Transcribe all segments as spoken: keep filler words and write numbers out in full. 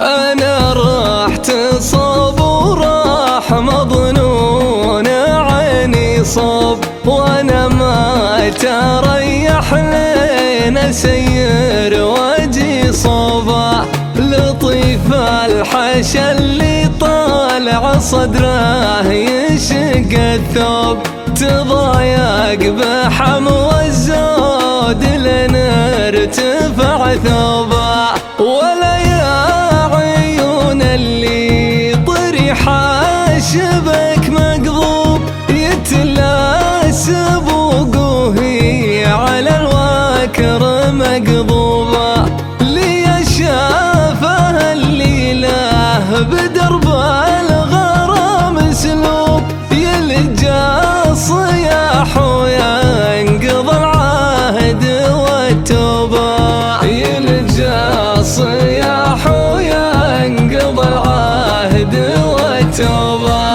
أنا رحت صوب وراح مظنون عيني صوب، وأنا ما تريح لين أسير وجهي صوبه. لطيف الحشا اللي طالع صدره يشق الثوب، تضايق بحمو الزود لين ارتفع ثوبه. ولا يا عيون اللي طريح الشبك مقضوب، يتلاس بوقوهي على الواكر مقضوبه. لي شافه الليله بدرب الغرام سلوب، يلجا الصياح وينقض العهد والتوبه. يلجا الصياح وينقض العهد والتوبه.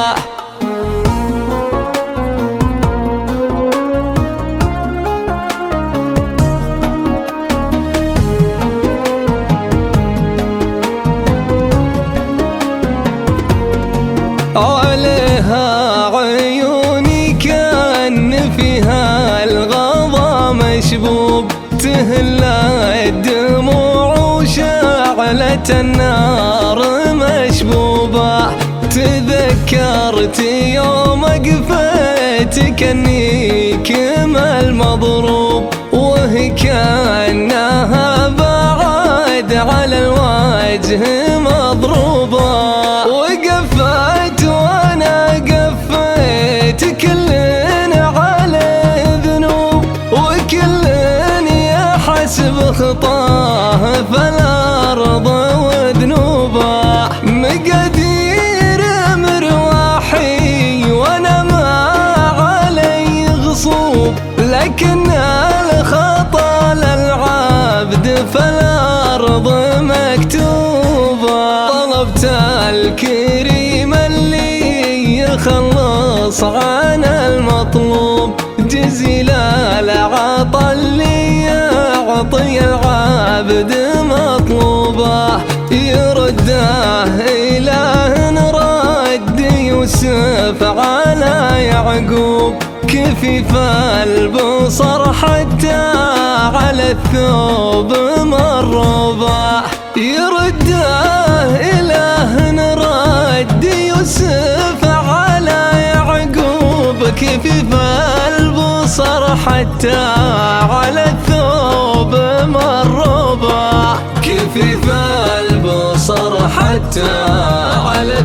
عليها عيوني كأن فيها الغضا مشبوب، تهل الدموع وشعلة النار مشبوبة. تذكرت يوم قفيتك اني كمل مضروب، وهي كأنها بعد على الوجه مضروبة. وقفت وانا قفيت كلن على ذنوب، وكلن يحسب خطاه فالارض وذنوبه. مقادير مرواحي وانا ما علي غصوب، لكن الخطا للعبد فالارض مكتوبه. طلبت الكريم اللي يخلص عن المطلوب، جزيل العطا اللي يعطي العبد مطلوبه. يرده إله رد يوسف على يعقوب، كفيف البصر حتى على الثوب مربه. يرده إله رد يوسف على يعقوب، كفيف البصر حتى على الثوب مربه. كفيف البصر حتى على